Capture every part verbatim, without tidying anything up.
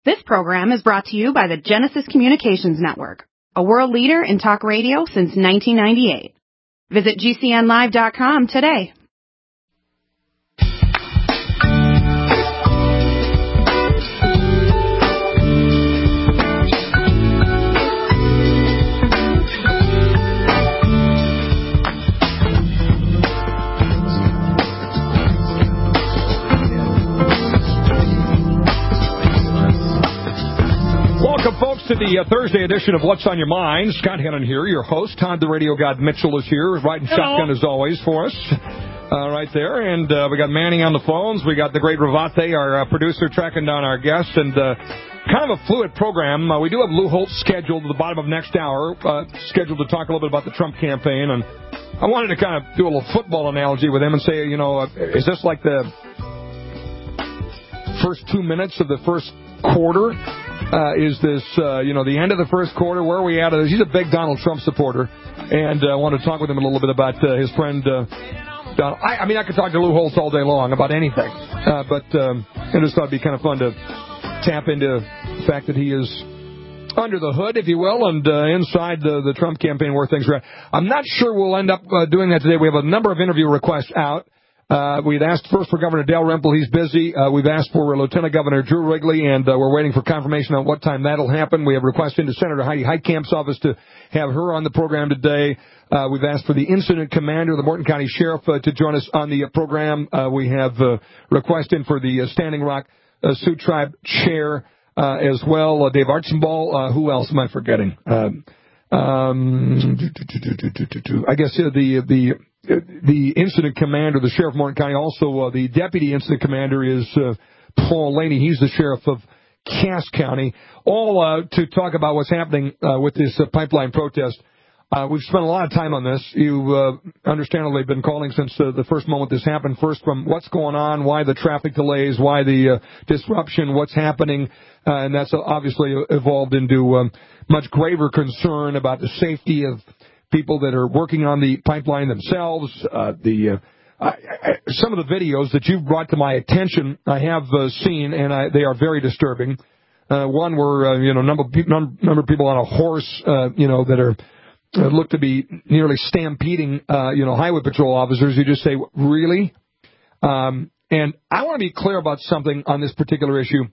This program is brought to you by the Genesis Communications Network, a world leader in talk radio since nineteen ninety-eight. Visit G C N live dot com today. Welcome, folks, to the uh, Thursday edition of What's on Your Mind. Scott Hannon here, your host. Todd, the radio god Mitchell, is here, riding Hello. shotgun as always for us, uh, right there. And uh, we got Manning on the phones. We got the great Ravate, our uh, producer, tracking down our guests. And uh, kind of a fluid program. Uh, we do have Lou Holtz scheduled at the bottom of next hour, uh, scheduled to talk a little bit about the Trump campaign. And I wanted to kind of do a little football analogy with him and say, you know, uh, is this like the first two minutes of the first quarter? Uh, is this, uh, you know, the end of the first quarter? Where are we at? He's a big Donald Trump supporter, and I uh, want to talk with him a little bit about uh, his friend uh, Donald. I, I mean, I could talk to Lou Holtz all day long about anything, uh, but um, I just thought it'd be kind of fun to tap into the fact that he is under the hood, if you will, and uh, inside the, the Trump campaign where things are at. I'm not sure we'll end up uh, doing that today. We have a number of interview requests out. Uh, we've asked first for Governor Dale Rempel. He's busy. Uh, we've asked for Lieutenant Governor Drew Wrigley, and uh, we're waiting for confirmation on what time that'll happen. We have requests into Senator Heidi Heitkamp's office to have her on the program today. Uh, we've asked for the incident commander, the Morton County Sheriff, uh, to join us on the uh, program. Uh, we have uh, request in for the uh, Standing Rock uh, Sioux Tribe chair uh, as well. Uh, Dave Archambault. Uh, who else am I forgetting? Um, um, I guess uh, the the. The incident commander, the sheriff of Morton County, also uh, the deputy incident commander is uh, Paul Laney. He's the sheriff of Cass County, all uh, to talk about what's happening uh, with this uh, pipeline protest. Uh, we've spent a lot of time on this. You've uh, understandably been calling since uh, the first moment this happened. First from what's going on, why the traffic delays, why the uh, disruption, what's happening, uh, and that's obviously evolved into um, much graver concern about the safety of people that are working on the pipeline themselves. Uh, the uh, I, I, some of the videos that you've brought to my attention, I have uh, seen, and I, they are very disturbing. Uh, one where uh, you know number number of people on a horse, uh, you know, that are uh, look to be nearly stampeding, uh, you know, highway patrol officers. You just say, really? Um, and I want to be clear about something on this particular issue.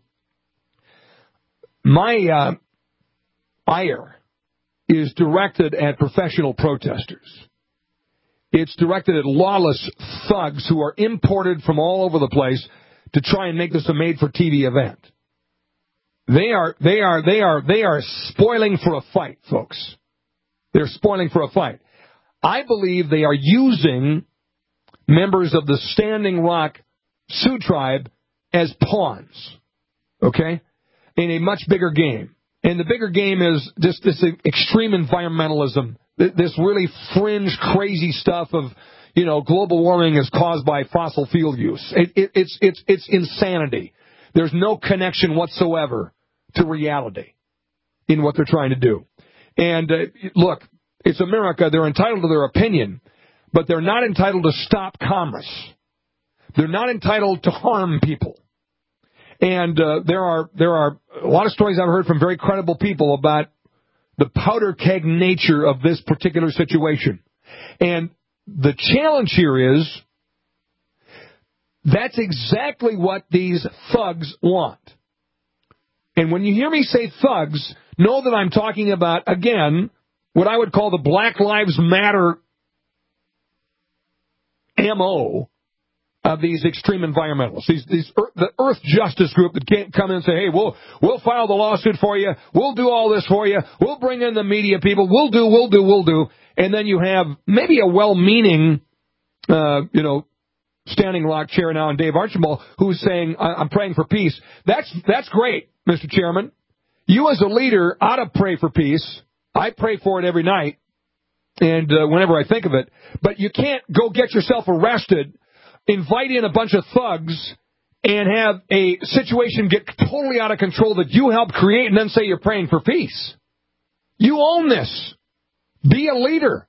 My uh, ire is directed at professional protesters. It's directed at lawless thugs who are imported from all over the place to try and make this a made-for-T V event. They are, they are, they are, they are spoiling for a fight, folks. They're spoiling for a fight. I believe they are using members of the Standing Rock Sioux Tribe as pawns, okay, in a much bigger game. And the bigger game is just this extreme environmentalism, this really fringe, crazy stuff of, you know, global warming is caused by fossil fuel use. It, it, it's it's it's insanity. There's no connection whatsoever to reality in what they're trying to do. And uh, look, it's America. They're entitled to their opinion, but they're not entitled to stop commerce. They're not entitled to harm people. And uh, there are there are a lot of stories I've heard from very credible people about the powder keg nature of this particular situation. And the challenge here is that's exactly what these thugs want. And when you hear me say thugs, know that I'm talking about, again, what I would call the Black Lives Matter M O of these extreme environmentalists, these, these the Earth Justice Group that can't come in and say, hey, we'll we'll file the lawsuit for you, we'll do all this for you, we'll bring in the media people, we'll do, we'll do, we'll do, and then you have maybe a well-meaning, uh, you know, Standing Rock chair now, and Dave Archambault, who's saying, I'm praying for peace. That's that's great, Mister Chairman. You as a leader ought to pray for peace. I pray for it every night, and uh, whenever I think of it. But you can't go get yourself arrested, invite in a bunch of thugs, and have a situation get totally out of control that you helped create and then say you're praying for peace. You own this. Be a leader.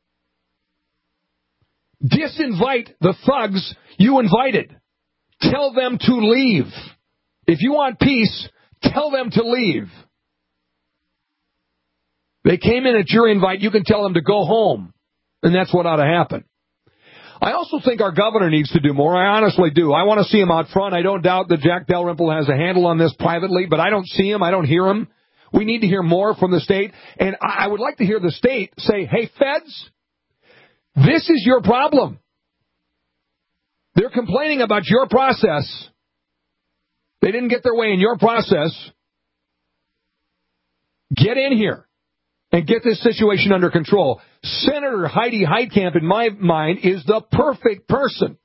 Disinvite the thugs you invited. Tell them to leave. If you want peace, tell them to leave. They came in at your invite. You can tell them to go home. And that's what ought to happen. I also think our governor needs to do more. I honestly do. I want to see him out front. I don't doubt that Jack Dalrymple has a handle on this privately, but I don't see him. I don't hear him. We need to hear more from the state. And I would like to hear the state say, hey, feds, this is your problem. They're complaining about your process. They didn't get their way in your process. Get in here and get this situation under control. Senator Heidi Heitkamp, in my mind, is the perfect person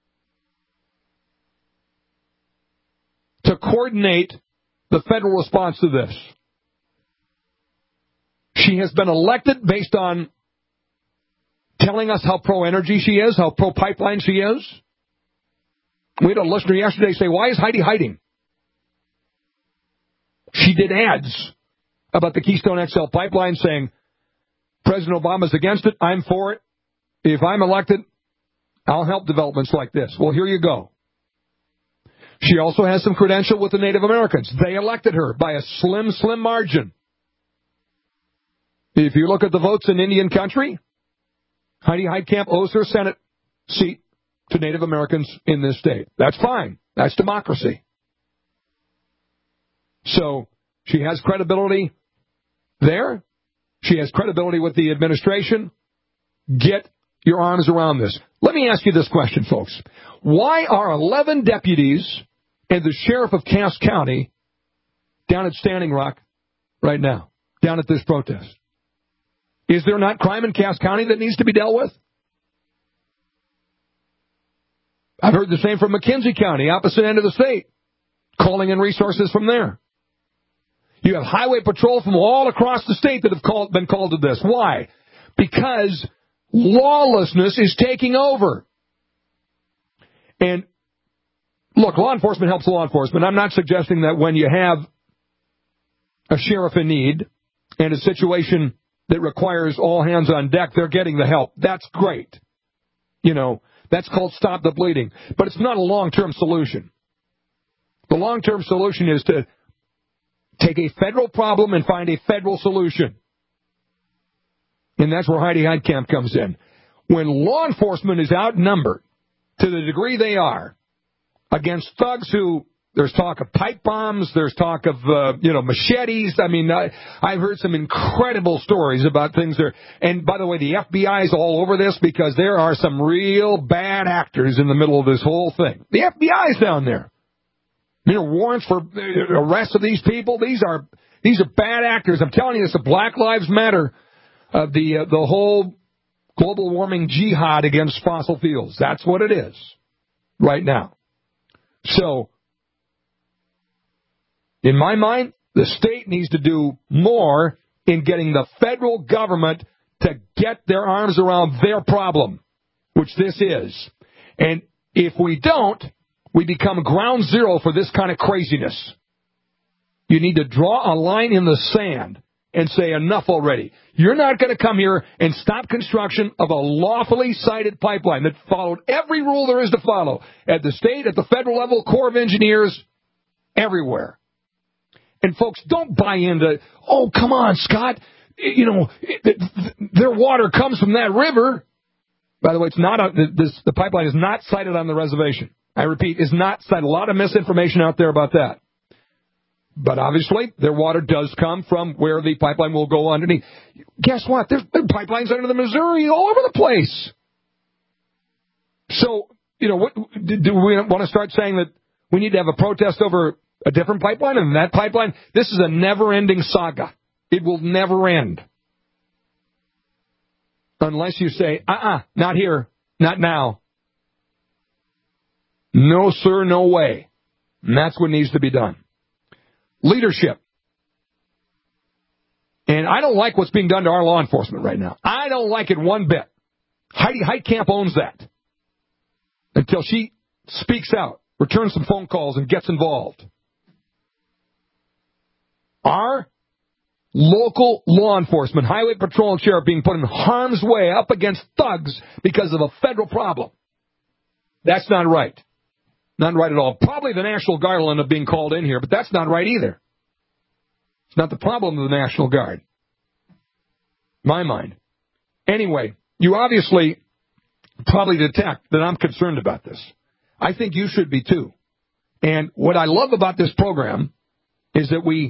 to coordinate the federal response to this. She has been elected based on telling us how pro-energy she is, how pro-pipeline she is. We had a listener yesterday say, why is Heidi hiding? She did ads about the Keystone X L pipeline saying, President Obama's against it, I'm for it. If I'm elected, I'll help developments like this. Well, here you go. She also has some credential with the Native Americans. They elected her by a slim, slim margin. If you look at the votes in Indian country, Heidi Heitkamp owes her Senate seat to Native Americans in this state. That's fine. That's democracy. So she has credibility there. She has credibility with the administration. Get your arms around this. Let me ask you this question, folks. Why are eleven deputies and the sheriff of Cass County down at Standing Rock right now, down at this protest? Is there not crime in Cass County that needs to be dealt with? I've heard the same from McKenzie County, opposite end of the state, calling in resources from there. You have highway patrol from all across the state that have called, been called to this. Why? Because lawlessness is taking over. And look, law enforcement helps law enforcement. I'm not suggesting that when you have a sheriff in need and a situation that requires all hands on deck, they're getting the help. That's great. You know, that's called stop the bleeding. But it's not a long-term solution. The long-term solution is to take a federal problem and find a federal solution. And that's where Heidi Heitkamp comes in. When law enforcement is outnumbered to the degree they are against thugs who, there's talk of pipe bombs, there's talk of, uh, you know, machetes. I mean, I, I've heard some incredible stories about things there. And by the way, the F B I is all over this because there are some real bad actors in the middle of this whole thing. The F B I is down there. You know, warrants for arrest of these people. These are these are bad actors. I'm telling you, it's the Black Lives Matter, uh, the uh, the whole global warming jihad against fossil fuels. That's what it is right now. So, in my mind, the state needs to do more in getting the federal government to get their arms around their problem, which this is. And if we don't, we become ground zero for this kind of craziness. You need to draw a line in the sand and say enough already. You're not going to come here and stop construction of a lawfully sited pipeline that followed every rule there is to follow at the state, at the federal level, Corps of Engineers, everywhere. And folks, don't buy into, oh, come on, Scott, you know, their water comes from that river. By the way, it's not a, this, the pipeline is not sited on the reservation. I repeat, is not cited. A lot of misinformation out there about that. But obviously, their water does come from where the pipeline will go underneath. Guess what? There's, there are pipelines under the Missouri all over the place. So, you know, what, do, do we want to start saying that we need to have a protest over a different pipeline and that pipeline? This is a never-ending saga. It will never end. Unless you say, uh-uh, not here, not now. No, sir, no way. And that's what needs to be done. Leadership. And I don't like what's being done to our law enforcement right now. I don't like it one bit. Heidi Heitkamp owns that. Until she speaks out, returns some phone calls, and gets involved. Our local law enforcement, highway patrol and sheriff being put in harm's way up against thugs because of a federal problem. That's not right. Not right at all. Probably the National Guard will end up being called in here, but that's not right either. Not the problem of the National Guard. My mind. Anyway, you obviously probably detect that I'm concerned about this. I think you should be too. And what I love about this program is that we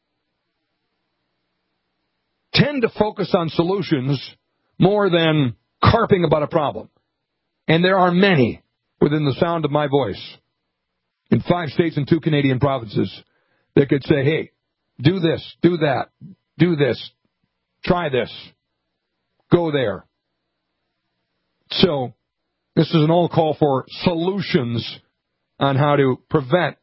tend to focus on solutions more than carping about a problem. And there are many within the sound of my voice in five states and two Canadian provinces that could say, hey, do this, do that, do this, try this, go there. So this is an old call for solutions on how to prevent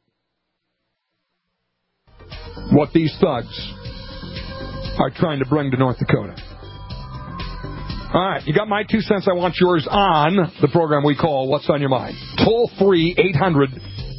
what these thugs are trying to bring to North Dakota. All right, you got my two cents. I want yours on the program we call What's on Your Mind. Toll free, eight hundred,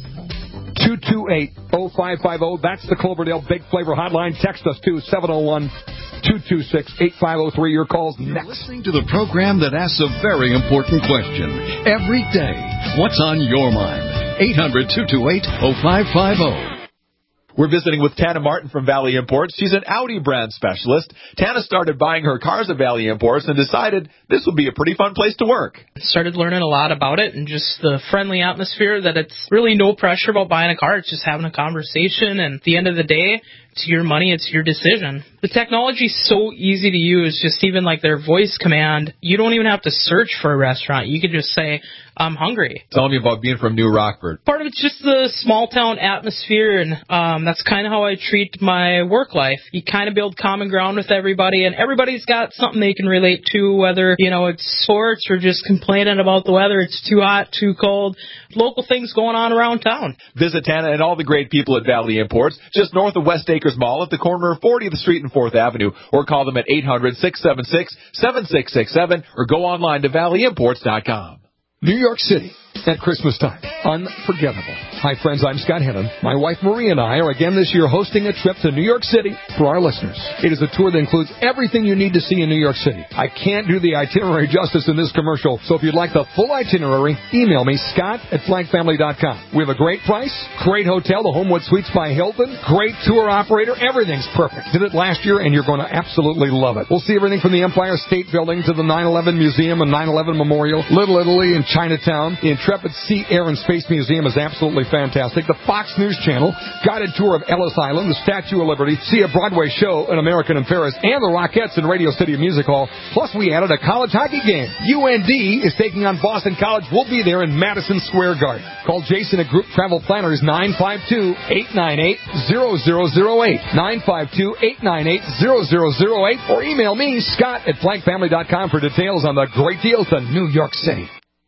two two eight, oh five five oh. That's the Cloverdale Big Flavor Hotline. Text us to seven oh one, two two six, eight five oh three. Your call's next. You're listening to the program that asks a very important question every day. What's on your mind? eight hundred, two two eight, oh five five oh. We're visiting with Tana Martin from Valley Imports. She's an Audi brand specialist. Tana started buying her cars at Valley Imports and decided this would be a pretty fun place to work. Started learning a lot about it and just the friendly atmosphere, that it's really no pressure about buying a car. It's just having a conversation, and at the end of the day, it's your money, it's your decision. The technology's so easy to use, just even like their voice command. You don't even have to search for a restaurant. You can just say, I'm hungry. Tell me about being from New Rockford. Part of it's just the small town atmosphere, and um, that's kind of how I treat my work life. You kind of build common ground with everybody, and everybody's got something they can relate to, whether, you know, it's sports or just complaining about the weather. It's too hot, too cold. Local things going on around town. Visit Tana and all the great people at Valley Imports, just north of West Acres Mall at the corner of fortieth Street and fourth Avenue, or call them at eight hundred, six seven six, seven six six seven, or go online to valley imports dot com. New York City at Christmas time. Unforgettable. Hi, friends. I'm Scott Hennon. My wife Marie and I are again this year hosting a trip to New York City for our listeners. It is a tour that includes everything you need to see in New York City. I can't do the itinerary justice in this commercial, so if you'd like the full itinerary, email me, Scott at flag family dot com. We have a great price, great hotel, the Homewood Suites by Hilton, great tour operator. Everything's perfect. Did it last year, and you're going to absolutely love it. We'll see everything from the Empire State Building to the nine eleven Museum and nine eleven Memorial, Little Italy and Chinatown. The Intrepid Sea, Air, and Space Museum is absolutely fantastic. The Fox News Channel, guided tour of Ellis Island, the Statue of Liberty, see a Broadway show, An American in Paris, and the Rockettes in Radio City Music Hall. Plus, we added a college hockey game. U N D is taking on Boston College. We'll be there in Madison Square Garden. Call Jason at Group Travel Planners, nine five two, eight nine eight, zero zero zero eight, nine five two, eight nine eight, zero zero zero eight, or email me, Scott at flag family dot com, for details on the great deal to New York City.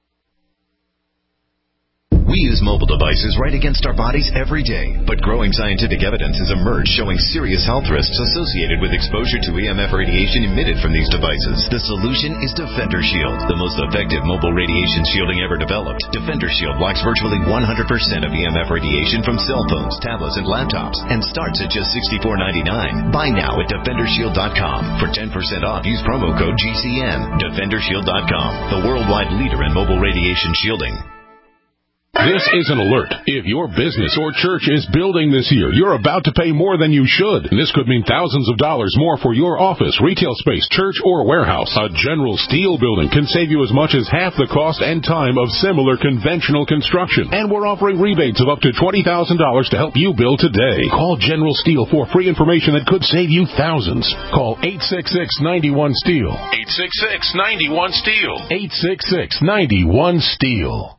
We use mobile devices right against our bodies every day, but growing scientific evidence has emerged showing serious health risks associated with exposure to E M F radiation emitted from these devices. The solution is Defender Shield, the most effective mobile radiation shielding ever developed. Defender Shield blocks virtually one hundred percent of E M F radiation from cell phones, tablets, and laptops, and starts at just sixty-four ninety-nine. Buy now at defender shield dot com. For ten percent off, use promo code G C N. defender shield dot com, the worldwide leader in mobile radiation shielding. This is an alert. If your business or church is building this year, you're about to pay more than you should. This could mean thousands of dollars more for your office, retail space, church, or warehouse. A General Steel building can save you as much as half the cost and time of similar conventional construction. And we're offering rebates of up to twenty thousand dollars to help you build today. Call General Steel for free information that could save you thousands. Call eight six six, nine one, STEEL. eight six six, nine one, STEEL. eight six six, nine one, STEEL.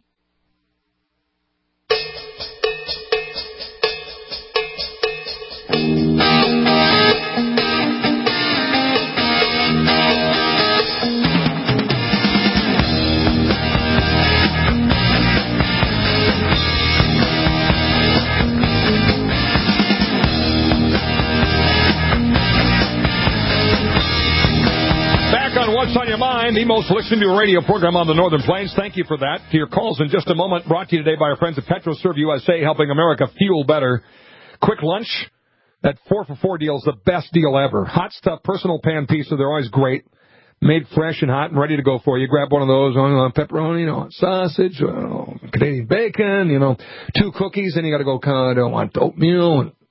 What's on Your Mind, the most listened to radio program on the Northern Plains. Thank you for that. To your calls in just a moment, brought to you today by our friends at PetroServe U S A, helping America fuel better. Quick lunch, that four for four deal is the best deal ever. Hot stuff, personal pan pizza, they're always great. Made fresh and hot and ready to go for you. Grab one of those, on pepperoni, you know, sausage, you know, Canadian bacon, you know, two cookies, then you got to go, I don't want oatmeal and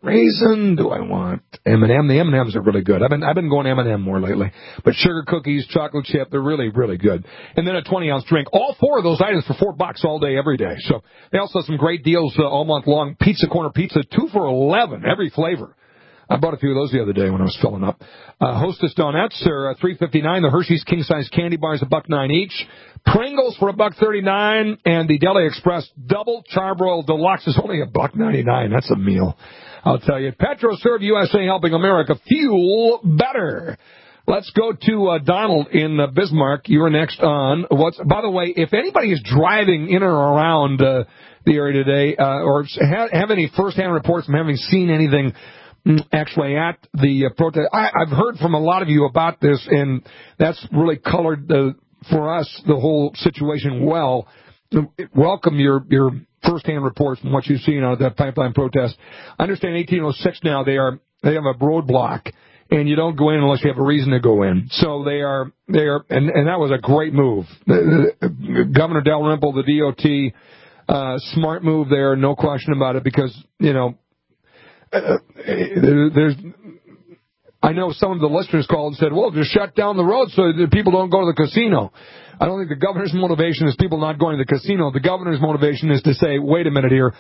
raisin? Do I want M and M? The M and M's are really good. I've been I've been going M and M more lately. But sugar cookies, chocolate chip, they're really, really good. And then a twenty-ounce drink. All four of those items for four bucks all day, every day. So they also have some great deals uh, all month long. Pizza Corner Pizza, two for eleven, every flavor. I bought a few of those the other day when I was filling up. Uh, Hostess Donuts are uh, three fifty-nine. The Hershey's King Size Candy Bars a buck nine each. Pringles for a buck thirty-nine, and the Deli Express Double Charbroiled Deluxe is only a buck ninety-nine. That's a meal, I'll tell you. PetroServe U S A, helping America fuel better. Let's go to uh, Donald in uh, Bismarck. You're next on. What's by the way, if anybody is driving in or around uh, the area today, uh, or ha- have any firsthand reports from having seen anything actually at the uh, protest, I, I've heard from a lot of you about this, and that's really colored the. For us, the whole situation well. Welcome your your first-hand reports from what you've seen out of that pipeline protest. I understand eighteen oh six now, they are they have a roadblock, and you don't go in unless you have a reason to go in. So they are, they are, and, and that was a great move. Governor Dalrymple, the D O T, uh, smart move there, no question about it, because, you know, uh, there's... I know some of the listeners called and said, well, just shut down the road so that people don't go to the casino. I don't think the governor's motivation is people not going to the casino. The governor's motivation is to say, wait a minute here,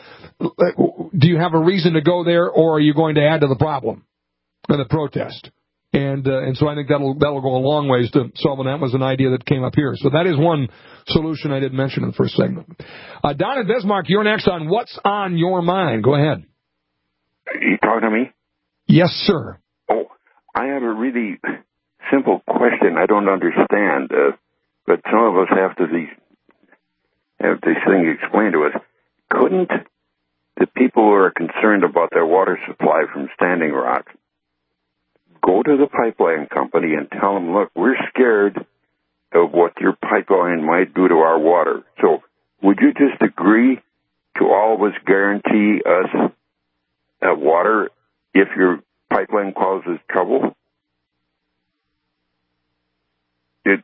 do you have a reason to go there, or are you going to add to the problem of the protest? And uh, and so I think that'll that'll go a long ways to solving that. Was an idea that came up here. So that is one solution I didn't mention in the first segment. Uh, Don in Bismarck, you're next on What's on Your Mind. Go ahead. You talking to me? Yes, sir. Oh. I have a really simple question. I don't understand, uh, but some of us have to these, have this thing explained to us. Couldn't the people who are concerned about their water supply from Standing Rock go to the pipeline company and tell them, look, we're scared of what your pipeline might do to our water. So would you just agree to always guarantee us uh, water if your pipeline causes trouble? It,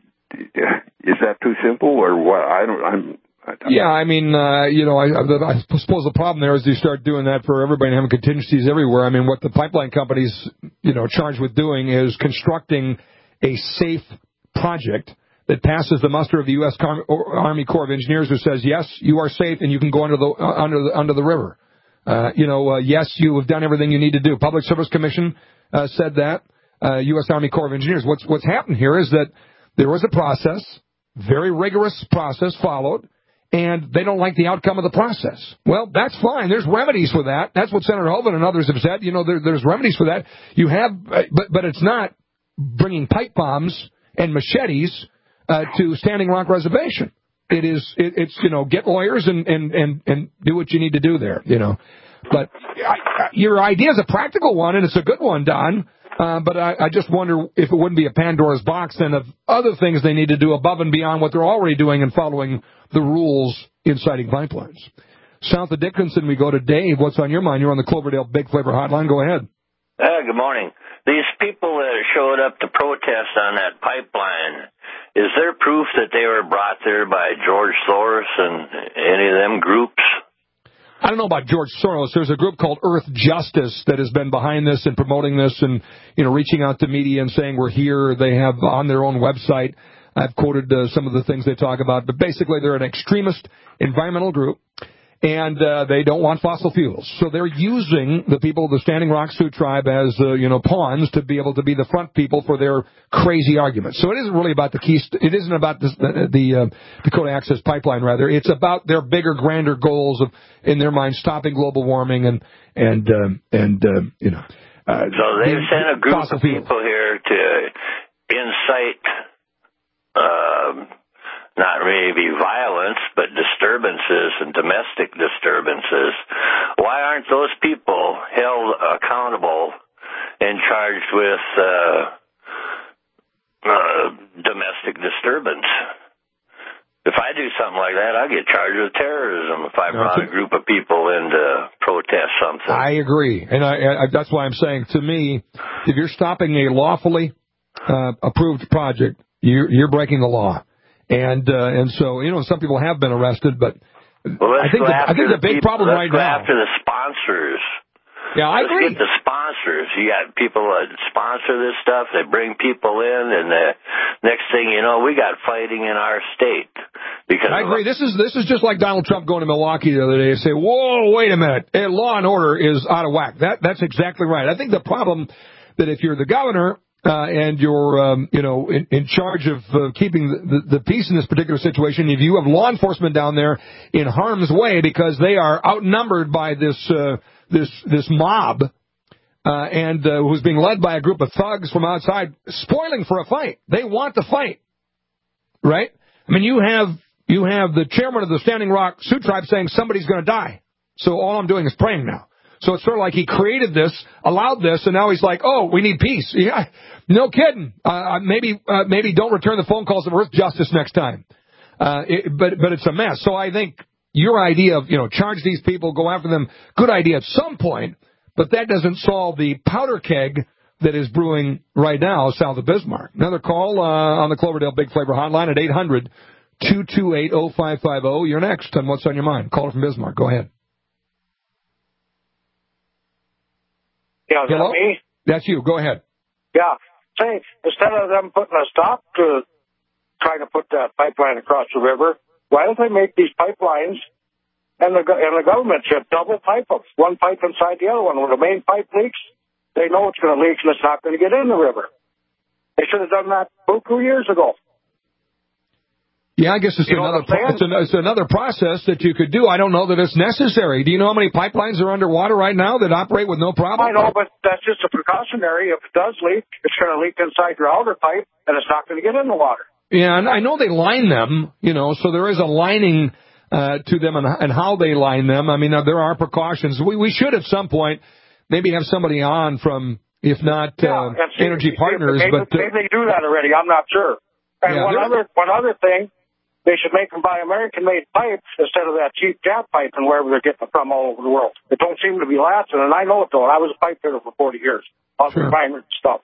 is that too simple, or what? I don't. I'm. I don't yeah, I mean, uh, you know, I, I suppose the problem there is you start doing that for everybody and having contingencies everywhere. I mean, what the pipeline companies, you know, charged with doing is constructing a safe project that passes the muster of the U S Army Corps of Engineers, who says, yes, you are safe and you can go under the uh, under the under the river. Uh, you know, uh, yes, you have done everything you need to do. Public Service Commission uh, said that. Uh, U S Army Corps of Engineers. What's what's happened here is that there was a process, very rigorous process followed, and they don't like the outcome of the process. Well, that's fine. There's remedies for that. That's what Senator Hoeven and others have said. You know, there, there's remedies for that. You have, uh, but but it's not bringing pipe bombs and machetes uh, to Standing Rock Reservation. It is, it, it's, you know, get lawyers and, and, and, and do what you need to do there, you know. But I, I, your idea is a practical one, and it's a good one, Don. Uh, but I, I just wonder if it wouldn't be a Pandora's box then of other things they need to do above and beyond what they're already doing and following the rules in siting pipelines. South of Dickinson, we go to Dave. What's on your mind? You're on the Cloverdale Big Flavor Hotline. Go ahead. Uh, good morning. These people that showed up to protest on that pipeline, is there proof that they were brought there by George Soros and any of them groups? I don't know about George Soros. There's a group called Earth Justice that has been behind this and promoting this and, you know, reaching out to media and saying we're here. They have on their own website. I've quoted uh, some of the things they talk about. But basically, they're an extremist environmental group, and uh, they don't want fossil fuels. So they're using the people of the Standing Rock Sioux tribe as, uh, you know, pawns to be able to be the front people for their crazy arguments. So it isn't really about the key. St- it isn't about this, the, the uh, Dakota Access Pipeline, rather. It's about their bigger, grander goals of, in their mind, stopping global warming and and um, and uh, you know. Uh, so they've sent a group of people fuels. here to incite. Uh, not really violence, but disturbances and domestic disturbances. Why aren't those people held accountable and charged with uh, uh, domestic disturbance? If I do something like that, I get charged with terrorism if I brought a group of people in to protest something. I agree. And I, I, that's why I'm saying, to me, if you're stopping a lawfully uh, approved project, you're, you're breaking the law. And uh, and so, you know, some people have been arrested, but well, I think the, I think the big people, problem right go now. After the sponsors Yeah, I Let's agree. get the sponsors. You got people that sponsor this stuff. They bring people in, and the next thing you know, we got fighting in our state. Because I agree. This is this is just like Donald Trump going to Milwaukee the other day and say, "Whoa, wait a minute, and law and order is out of whack." That that's exactly right. I think the problem that if you're the governor uh, and you're um, you know in, in charge of uh, keeping the, the, the peace in this particular situation, if you have law enforcement down there in harm's way because they are outnumbered by this uh, this this mob. Uh, and uh, who's being led by a group of thugs from outside, spoiling for a fight. They want the fight, right? I mean, you have you have the chairman of the Standing Rock Sioux Tribe saying somebody's going to die. So all I'm doing is praying now. So it's sort of like he created this, allowed this, and now he's like, oh, we need peace. Yeah, no kidding. Uh, maybe uh, maybe don't return the phone calls of Earth Justice next time. Uh, it, but but it's a mess. So I think your idea of, you know, charge these people, go after them, good idea at some point. But that doesn't solve the powder keg that is brewing right now south of Bismarck. Another call uh, on the Cloverdale Big Flavor Hotline at eight hundred, two two eight, oh five five oh. You're next on What's on Your Mind. Caller from Bismarck. Go ahead. Yeah, is Hello? that me? That's you. Go ahead. Yeah. Say, instead of them putting a stop to trying to put that pipeline across the river, why don't they make these pipelines and the and the government should double pipe them, one pipe inside the other one. When the main pipe leaks, they know it's going to leak and it's not going to get in the river. They should have done that two years ago. Yeah, I guess it's, another, it's, an, it's another process that you could do. I don't know that it's necessary. Do you know how many pipelines are underwater right now that operate with no problem? I know, but that's just a precautionary. If it does leak, it's going to leak inside your outer pipe, and it's not going to get in the water. Yeah, and I know they line them, you know, so there is a lining uh, to them and, and how they line them. I mean, uh, there are precautions. We, we should at some point maybe have somebody on from, if not uh, yeah, see, Energy Partners. Maybe, but uh, maybe they do that already. I'm not sure. And yeah, one other one other thing. They should make them buy American-made pipes instead of that cheap Jap pipe and wherever they're getting it from all over the world. It don't seem to be lasting, and I know it, though. I was a pipe fitter for forty years on sure. refinery stuff.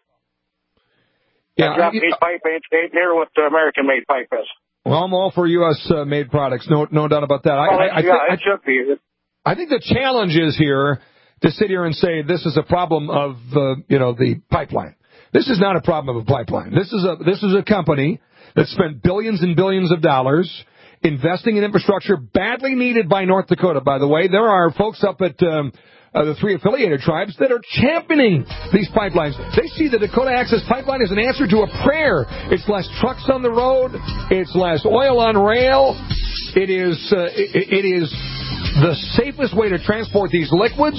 Yeah, that Japanese I, pipe ain't, ain't near what the American-made pipe is. Well, I'm all for U S-made uh, products, no no doubt about that. Well, I, I, I yeah, th- it should be. I think the challenge is here to sit here and say this is a problem of, uh, you know, the pipeline. This is not a problem of a pipeline. This is a this is a company that spent billions and billions of dollars investing in infrastructure badly needed by North Dakota, by the way. There are folks up at um, uh, the three affiliated tribes that are championing these pipelines. They see the Dakota Access Pipeline as an answer to a prayer. It's less trucks on the road. It's less oil on rail. It is, uh, it, it is the safest way to transport these liquids.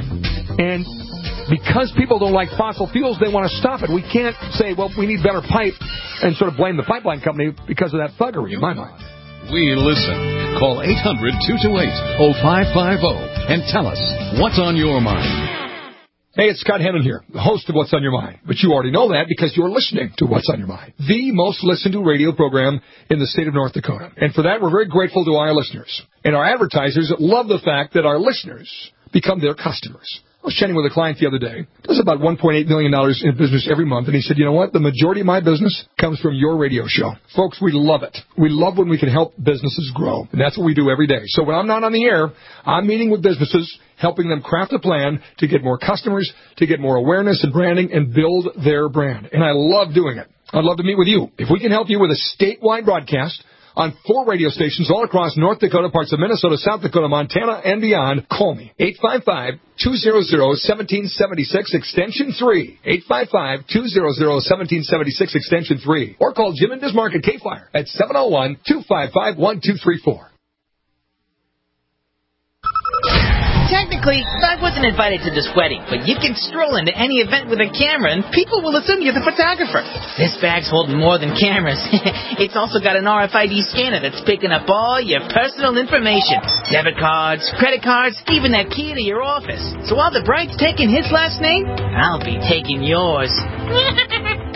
And because people don't like fossil fuels, they want to stop it. We can't say, well, we need better pipe and sort of blame the pipeline company because of that thuggery, in my mind. We listen. Call eight hundred, two two eight, oh five five oh and tell us what's on your mind. Hey, it's Scott Hennon here, the host of What's on Your Mind. But you already know that because you're listening to What's on Your Mind, the most listened to radio program in the state of North Dakota. And for that, we're very grateful to our listeners. And our advertisers love the fact that our listeners become their customers. I was chatting with a client the other day. Does about one point eight million dollars in business every month. And he said, you know what? The majority of my business comes from your radio show. Folks, we love it. We love when we can help businesses grow. And that's what we do every day. So when I'm not on the air, I'm meeting with businesses, helping them craft a plan to get more customers, to get more awareness and branding, and build their brand. And I love doing it. I'd love to meet with you. If we can help you with a statewide broadcast on four radio stations all across North Dakota, parts of Minnesota, South Dakota, Montana, and beyond, call me. eight five five, two hundred, one seven seven six, extension three. eight five five, two hundred, one seven seven six, extension three. Or call Jim and Bismarck at K-Fire at seven oh one, two five five, one two three four. Technically, I wasn't invited to this wedding, but you can stroll into any event with a camera and people will assume you're the photographer. This bag's holding more than cameras. It's also got an R F I D scanner that's picking up all your personal information. Debit cards, credit cards, even that key to your office. So while the bride's taking his last name, I'll be taking yours.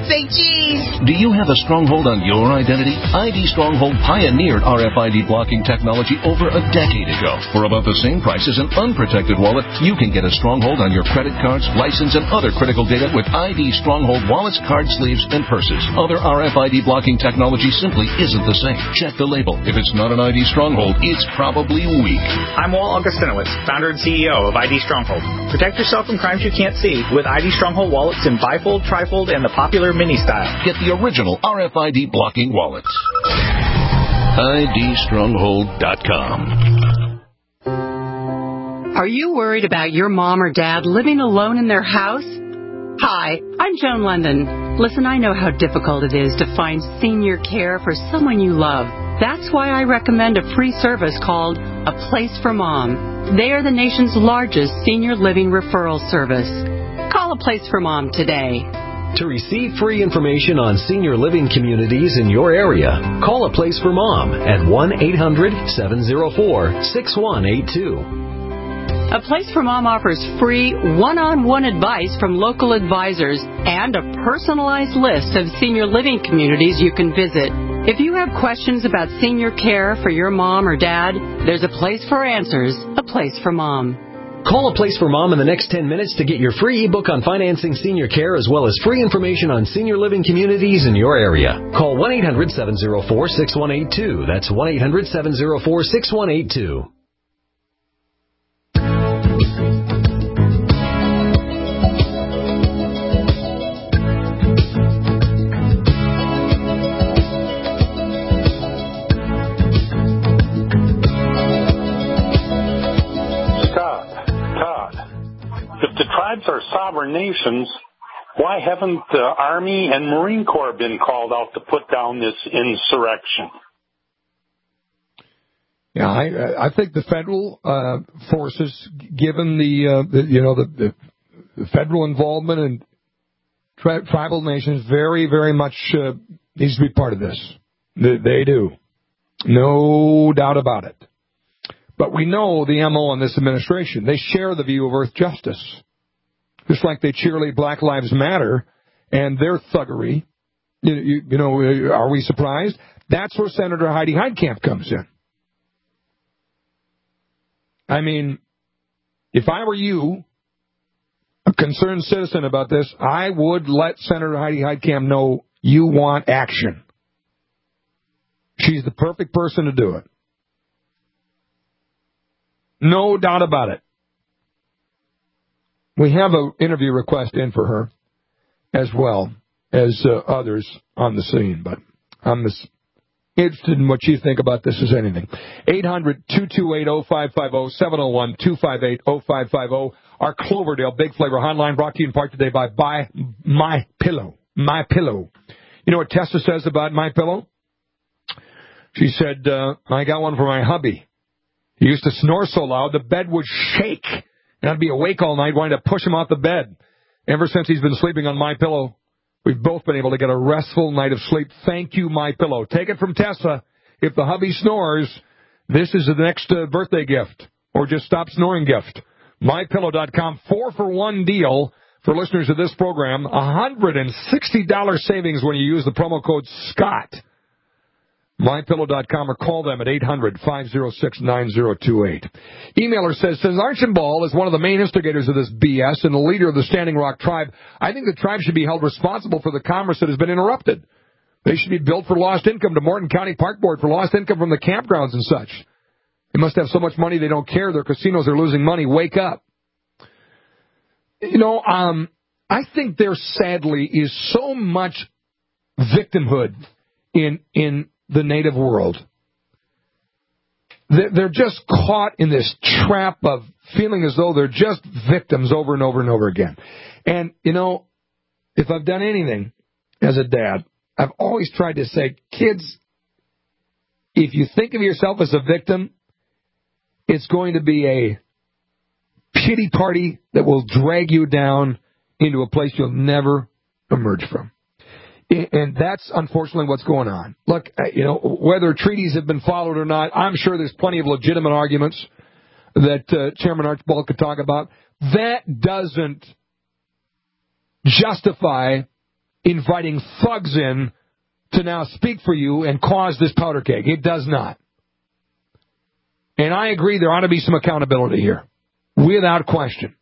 Say cheese. Do you have a stronghold on your identity? I D Stronghold pioneered R F I D blocking technology over a decade ago. For about the same price as an unprotected wallet, you can get a stronghold on your credit cards, license, and other critical data with I D Stronghold wallets, card sleeves, and purses. Other R F I D blocking technology simply isn't the same. Check the label. If it's not an I D Stronghold, it's probably weak. I'm Walt Augustinowitz, founder and C E O of I D Stronghold. Protect yourself from crimes you can't see with I D Stronghold wallets in bifold, trifold, and the popular mini style. Get the original R F I D blocking wallets. I D stronghold dot com. Are you worried about your mom or dad living alone in their house? Hi, I'm Joan London. Listen, I know how difficult it is to find senior care for someone you love. That's why I recommend a free service called A Place for Mom. They are the nation's largest senior living referral service. Call A Place for Mom today. To receive free information on senior living communities in your area, call A Place for Mom at one eight hundred seven oh four six one eight two. A Place for Mom offers free one-on-one advice from local advisors and a personalized list of senior living communities you can visit. If you have questions about senior care for your mom or dad, there's a place for answers, A Place for Mom. Call A Place for Mom in the next ten minutes to get your free ebook on financing senior care as well as free information on senior living communities in your area. Call one eight hundred seven oh four six one eight two. That's one eight hundred seven oh four six one eight two. Are sovereign nations, why haven't the Army and Marine Corps been called out to put down this insurrection? Yeah, I, I think the federal uh, forces, given the, uh, the you know the, the federal involvement in tri- tribal nations, very very much uh, needs to be part of this. They, they do, no doubt about it. But we know the M O on this administration. They share the view of Earth justice. Just like they cheerlead Black Lives Matter and their thuggery. You, you, you know, are we surprised? That's where Senator Heidi Heitkamp comes in. I mean, if I were you, a concerned citizen about this, I would let Senator Heidi Heitkamp know you want action. She's the perfect person to do it. No doubt about it. We have an interview request in for her as well as uh, others on the scene, but I'm as interested in what you think about this as anything. eight hundred two two eight oh five five oh, seven oh one two five eight oh five five oh. Our Cloverdale Big Flavor Hotline brought to you in part today by Buy My Pillow. My Pillow. You know what Tessa says about My Pillow? She said, uh, I got one for my hubby. He used to snore so loud the bed would shake. And I'd be awake all night wanting to push him off the bed. Ever since he's been sleeping on My Pillow, we've both been able to get a restful night of sleep. Thank you, My Pillow. Take it from Tessa. If the hubby snores, this is the next uh, birthday gift or just stop snoring gift. My Pillow dot com, four for one deal for listeners of this program. one hundred sixty dollars savings when you use the promo code SCOTT. My Pillow dot com or call them at eight hundred five oh six nine oh two eight. Emailer says, since Archambault is one of the main instigators of this B S and the leader of the Standing Rock tribe, I think the tribe should be held responsible for the commerce that has been interrupted. They should be billed for lost income to Morton County Park Board for lost income from the campgrounds and such. They must have so much money they don't care. Their casinos are losing money. Wake up. You know, um, I think there sadly is so much victimhood in in the native world. They're just caught in this trap of feeling as though they're just victims over and over and over again. And, you know, if I've done anything as a dad, I've always tried to say, kids, if you think of yourself as a victim, it's going to be a pity party that will drag you down into a place you'll never emerge from. And that's unfortunately what's going on. Look, you know, whether treaties have been followed or not, I'm sure there's plenty of legitimate arguments that uh, Chairman Archibald could talk about. That doesn't justify inviting thugs in to now speak for you and cause this powder keg. It does not. And I agree there ought to be some accountability here, without question.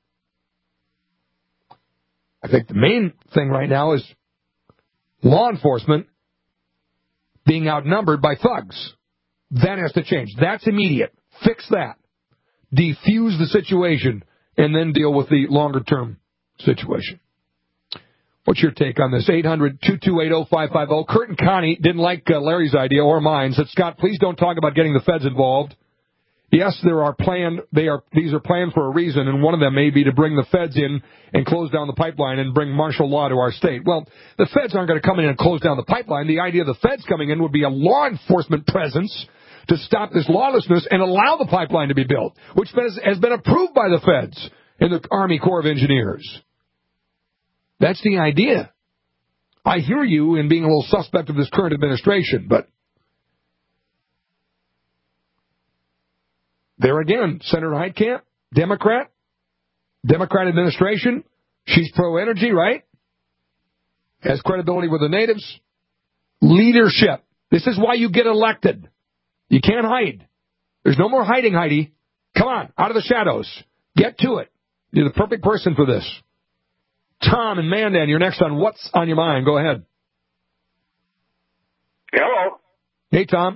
I think the main thing right now is law enforcement being outnumbered by thugs. That has to change. That's immediate. Fix that. Defuse the situation and then deal with the longer-term situation. What's your take on this? eight hundred, two two eight, oh five five oh. Kurt and Connie didn't like uh, Larry's idea or mine. Said, Scott, please don't talk about getting the feds involved. Yes, there are planned, they are, these are planned for a reason, and one of them may be to bring the feds in and close down the pipeline and bring martial law to our state. Well, the feds aren't going to come in and close down the pipeline. The idea of the feds coming in would be a law enforcement presence to stop this lawlessness and allow the pipeline to be built, which has been approved by the feds and the Army Corps of Engineers. That's the idea. I hear you in being a little suspect of this current administration, but there again, Senator Heitkamp, Democrat, Democrat administration, she's pro-energy, right? Has credibility with the natives. Leadership. This is why you get elected. You can't hide. There's no more hiding, Heidi. Come on, out of the shadows. Get to it. You're the perfect person for this. Tom and Mandan, you're next on What's on Your Mind. Go ahead. Hello. Hey, Tom.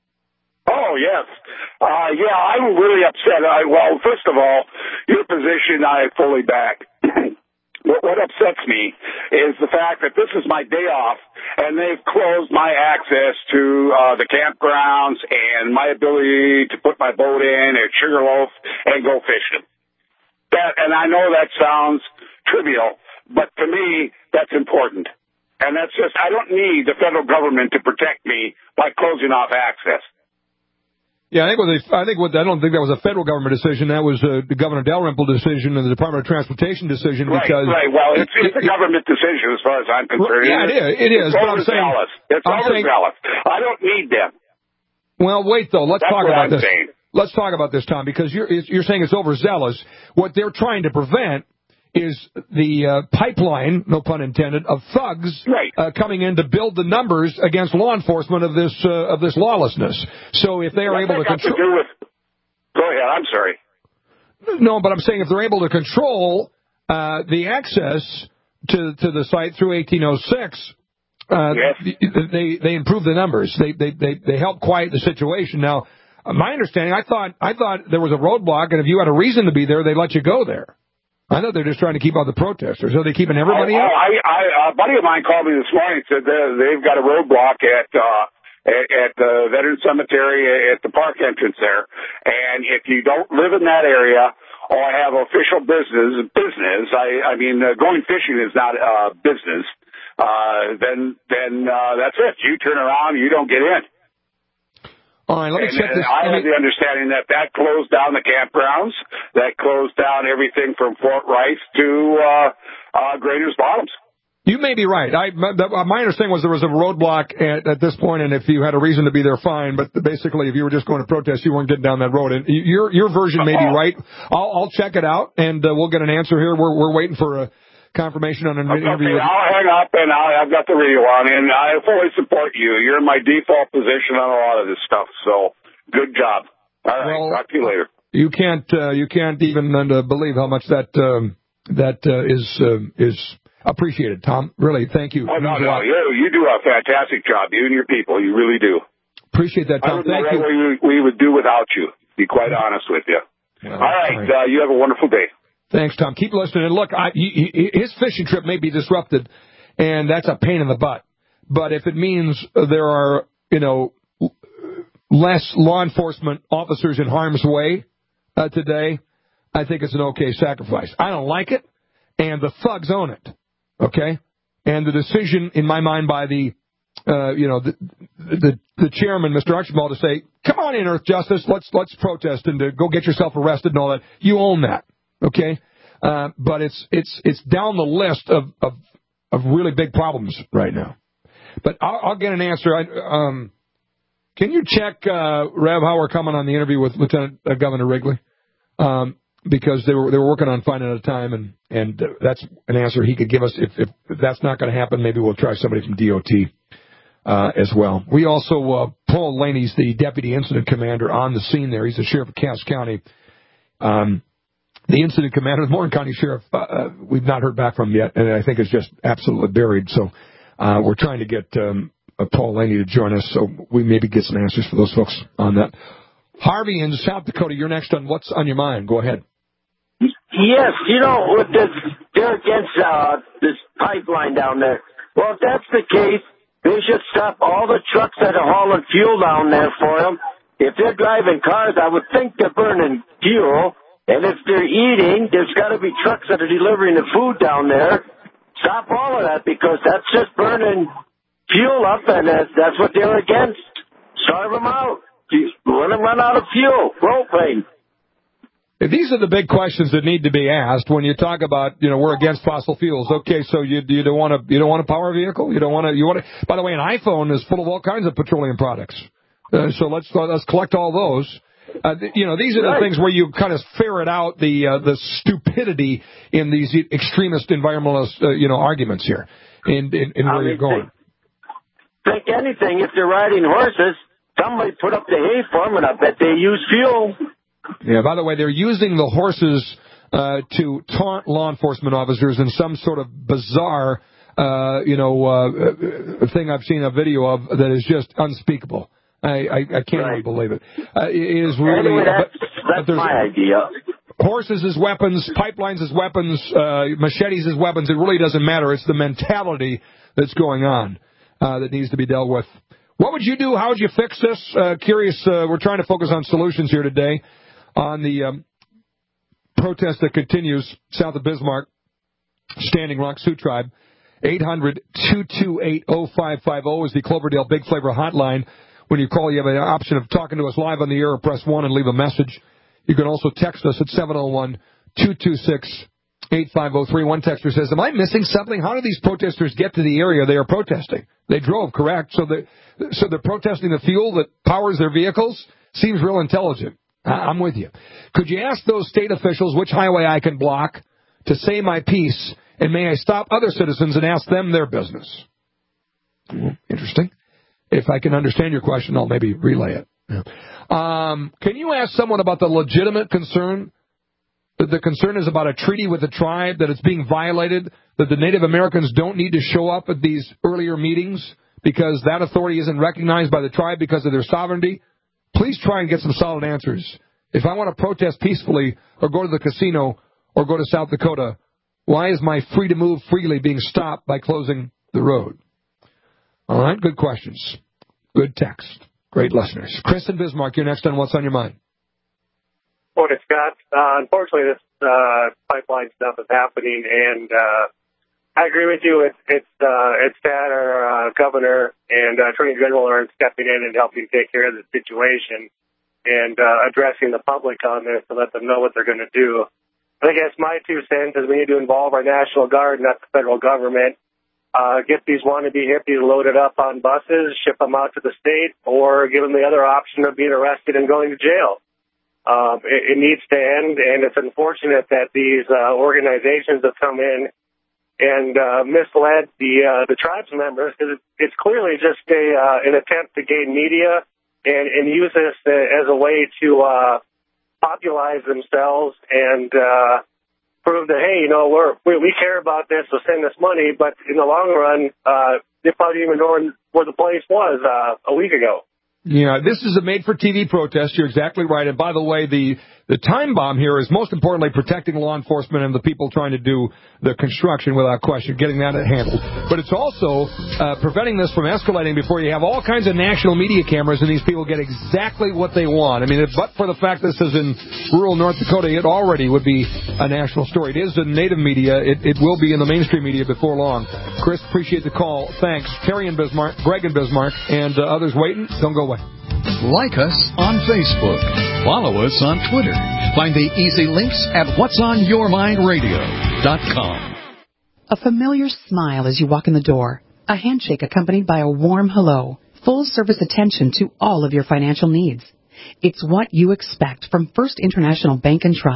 Oh, yes. Uh, yeah, I'm really upset. I, well, first of all, your position I fully back. what, what upsets me is the fact that this is my day off, and they've closed my access to uh, the campgrounds and my ability to put my boat in at Sugarloaf and go fishing. That, and I know that sounds trivial, but to me, that's important. And that's just, I don't need the federal government to protect me by closing off access. Yeah, I think, what they, I think what I don't think that was a federal government decision. That was uh, the Governor Dalrymple decision and the Department of Transportation decision. Right, because right. Well, it's, it's a government decision as far as I'm concerned. Yeah, it is. It is. It's but I'm saying, It's I'm overzealous. I don't need them. Well, wait though. Let's That's talk what about I'm this. Saying. Let's talk about this, Tom, because you're you're saying it's overzealous. What they're trying to prevent is the uh, pipeline, no pun intended, of thugs right. uh, coming in to build the numbers against law enforcement of this uh, of this lawlessness. So if they are What's able to control, to do with... go ahead. I'm sorry. No, but I'm saying if they're able to control uh, the access to to the site through eighteen oh six. Uh, yes. They they improve the numbers. They they they they help quiet the situation. Now, my understanding, I thought I thought there was a roadblock, and if you had a reason to be there, they'd let you go there. I thought they're just trying to keep out the protesters. Are they keeping everybody oh, out? I, I, a buddy of mine called me this morning and said they've got a roadblock at uh, at, at the Veteran Cemetery at the park entrance there, and if you don't live in that area or have official business, business, I, I mean, uh, going fishing is not uh, business. Uh, then then uh, that's it. You turn around, you don't get in. All right, let me and, check this. I have the understanding that that closed down the campgrounds, that closed down everything from Fort Rice to uh, uh, Grader's Bottoms. You may be right. I, my understanding was there was a roadblock at, at this point, and if you had a reason to be there, fine. But basically, if you were just going to protest, you weren't getting down that road. And your your version may be right. I'll, I'll check it out, and uh, we'll get an answer here. We're we're waiting for a confirmation on an okay, interview. Okay, I'll hang up, and I'll, I've got the radio on, and I fully support you. You're in my default position on a lot of this stuff, so good job. All right, well, talk to you later. You can't uh, you can't even uh, believe how much that um, that uh, is uh, is appreciated, Tom. Really, thank you. Oh, no, no, you, you do a fantastic job, you and your people. You really do. Appreciate that, Tom. I don't know thank you. what we, we would do without you, to be quite honest with you. Well, all right, all right. Uh, you have a wonderful day. Thanks, Tom. Keep listening. And look, I, he, he, his fishing trip may be disrupted, and that's a pain in the butt. But if it means there are, you know, less law enforcement officers in harm's way uh, today, I think it's an okay sacrifice. I don't like it, and the thugs own it, okay? And the decision, in my mind, by the, uh, you know, the, the the chairman, Mister Archibald, to say, come on in, Earth Justice, let's let's protest and to go get yourself arrested and all that. You own that. Okay, uh, but it's it's it's down the list of, of of really big problems right now. But I'll, I'll get an answer. I, um, can you check, uh, Rev, how we're coming on the interview with Lieutenant uh, Governor Wrigley? Um, because they were they were working on finding a time, and and that's an answer he could give us. If, if that's not going to happen, maybe we'll try somebody from D O T uh, as well. We also uh, Paul Laney's the deputy incident commander on the scene there. He's the sheriff of Cass County. Um, the incident commander, the Morgan County sheriff, uh, we've not heard back from him yet, and I think it's just absolutely buried. So uh, we're trying to get um, uh, Paul Laney to join us, so we maybe get some answers for those folks on that. Harvey in South Dakota, you're next on What's on Your Mind. Go ahead. Yes, you know, with this, they're against uh, this pipeline down there. Well, if that's the case, they should stop all the trucks that are hauling fuel down there for them. If they're driving cars, I would think they're burning fuel. And if they're eating, there's got to be trucks that are delivering the food down there. Stop all of that, because that's just burning fuel up, and that's, that's what they're against. Starve them out. Let them run out of fuel, propane. These are the big questions that need to be asked when you talk about, you know, we're against fossil fuels. Okay, so you you don't want to you don't want a power vehicle. You don't want to. You want to. By the way, an iPhone is full of all kinds of petroleum products. Uh, so let's let's collect all those. Uh, you know, these are the right. things where you kind of ferret out the uh, the stupidity in these extremist environmentalist uh, you know arguments here, and in, in, in where I mean, you're going. Think, think anything. If they're riding horses, somebody put up the hay for them, and I bet they use fuel. Yeah, by the way, they're using the horses uh, to taunt law enforcement officers in some sort of bizarre, uh, you know, uh, thing I've seen a video of that is just unspeakable. I, I, I can't right. even believe it. Uh, it is really... Anyway, that's, but, that's but my idea. Horses as weapons, pipelines as weapons, uh, machetes as weapons. It really doesn't matter. It's the mentality that's going on uh, that needs to be dealt with. What would you do? How would you fix this? Uh, curious. Uh, we're trying to focus on solutions here today. On the um, protest that continues south of Bismarck, Standing Rock Sioux Tribe, eight hundred, two two eight, oh five five oh is the Cloverdale Big Flavor hotline. When you call, you have an option of talking to us live on the air or press one and leave a message. You can also text us at seven oh one, two two six, eight five oh three. One texter says, am I missing something? How do these protesters get to the area they are protesting? They drove, correct? So, they, so they're protesting the fuel that powers their vehicles? Seems real intelligent. I'm with you. Could you ask those state officials which highway I can block to say my piece, and may I stop other citizens and ask them their business? Interesting. If I can understand your question, I'll maybe relay it. Yeah. Um, can you ask someone about the legitimate concern? The concern is about a treaty with the tribe, that it's being violated, that the Native Americans don't need to show up at these earlier meetings because that authority isn't recognized by the tribe because of their sovereignty? Please try and get some solid answers. If I want to protest peacefully or go to the casino or go to South Dakota, why is my free to move freely being stopped by closing the road? All right, good questions. Good text. Great listeners. Chris in Bismarck, you're next on What's on Your Mind. Morning, Scott. Uh, unfortunately, this uh, pipeline stuff is happening, and uh, I agree with you. It's it's uh, it's sad our uh, governor and uh, attorney general are stepping in and helping take care of the situation and uh, addressing the public on this to let them know what they're going to do. I think that's my two cents. Is we need to involve our National Guard, not the federal government. Uh, get these wannabe hippies loaded up on buses, ship them out to the state, or give them the other option of being arrested and going to jail. Um, it, it needs to end, and it's unfortunate that these uh, organizations have come in and uh, misled the uh, the tribes members, because it, it's clearly just a uh, an attempt to gain media and, and use this as a way to uh, popularize themselves and uh, prove that, hey, you know, we're, we we care about this, so send us money. But in the long run, uh, they probably even know where the place was uh, a week ago. Yeah, this is a made-for-T V protest. You're exactly right. And by the way, the, the time bomb here is most importantly protecting law enforcement and the people trying to do the construction, without question, getting that handled. But it's also uh, preventing this from escalating before you have all kinds of national media cameras and these people get exactly what they want. I mean, if, but for the fact this is in rural North Dakota, it already would be a national story. It is in native media. It, it will be in the mainstream media before long. Chris, appreciate the call. Thanks. Terry in Bismarck, Greg in Bismarck, and uh, others waiting. Don't go away. Like us on Facebook. Follow us on Twitter. Find the easy links at whats on your mind radio dot com. A familiar smile as you walk in the door. A handshake accompanied by a warm hello. Full service attention to all of your financial needs. It's what you expect from First International Bank and Trust.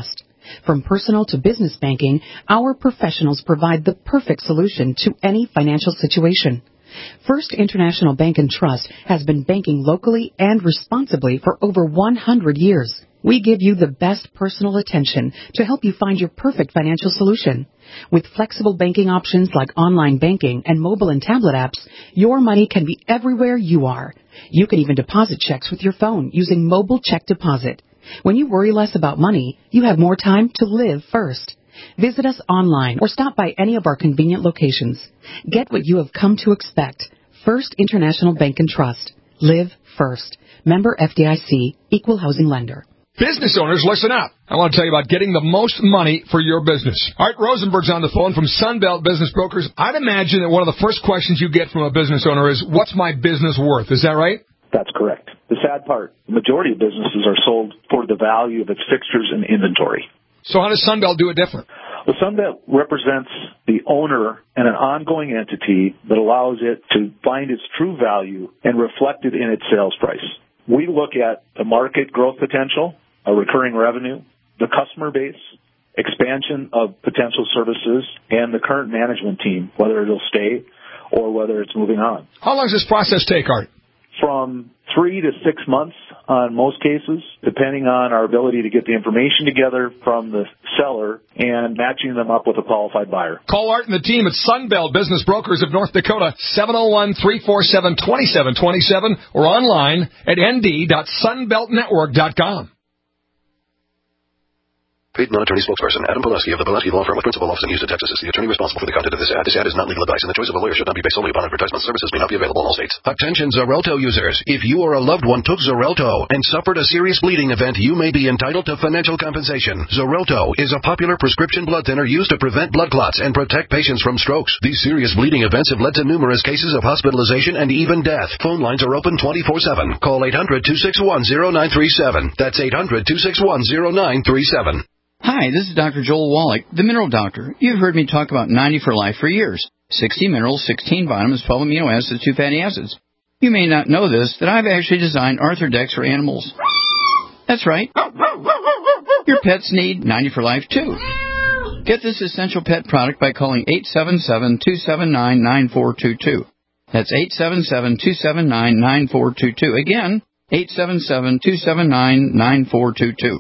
From personal to business banking, our professionals provide the perfect solution to any financial situation. First International Bank and Trust has been banking locally and responsibly for over one hundred years. We give you the best personal attention to help you find your perfect financial solution. With flexible banking options like online banking and mobile and tablet apps, your money can be everywhere you are. You can even deposit checks with your phone using mobile check deposit. When you worry less about money, you have more time to live first. Visit us online or stop by any of our convenient locations. Get what you have come to expect. First International Bank and Trust. Live first. Member F D I C, Equal Housing Lender. Business owners, listen up. I want to tell you about getting the most money for your business. Art Rosenberg's on the phone from Sunbelt Business Brokers. I'd imagine that one of the first questions you get from a business owner is, what's my business worth? Is that right? That's correct. The sad part, the majority of businesses are sold for the value of its fixtures and inventory. So how does Sunbelt do it different? Well, Sunbelt represents the owner and an ongoing entity that allows it to find its true value and reflect it in its sales price. We look at the market growth potential, a recurring revenue, the customer base, expansion of potential services, and the current management team, whether it'll stay or whether it's moving on. How long does this process take, Art? From three to six months on most cases, depending on our ability to get the information together from the seller and matching them up with a qualified buyer. Call Art and the team at Sunbelt Business Brokers of North Dakota, seven oh one, three four seven, two seven two seven, or online at n d dot sunbelt network dot com. Paid non-attorney spokesperson Adam Pileski of the Pileski Law Firm with principal office in Houston, Texas is the attorney responsible for the content of this ad. This ad is not legal advice, and the choice of a lawyer should not be based solely upon advertisement. Services may not be available in all states. Attention Xarelto users. If you or a loved one took Xarelto and suffered a serious bleeding event, you may be entitled to financial compensation. Xarelto is a popular prescription blood thinner used to prevent blood clots and protect patients from strokes. These serious bleeding events have led to numerous cases of hospitalization and even death. Phone lines are open twenty-four seven. Call eight hundred, two six one, zero nine three seven. That's eight hundred, two six one, zero nine three seven. Hi, this is Doctor Joel Wallach, the Mineral Doctor. You've heard me talk about ninety for Life for years. sixty minerals, sixteen vitamins, twelve amino acids, two fatty acids. You may not know this, that I've actually designed Arthrodex for animals. That's right. Your pets need ninety for Life, too. Get this essential pet product by calling eight seven seven, two seven nine, nine four two two. That's eight seven seven, two seven nine, nine four two two. Again, eight seven seven, two seven nine, nine four two two.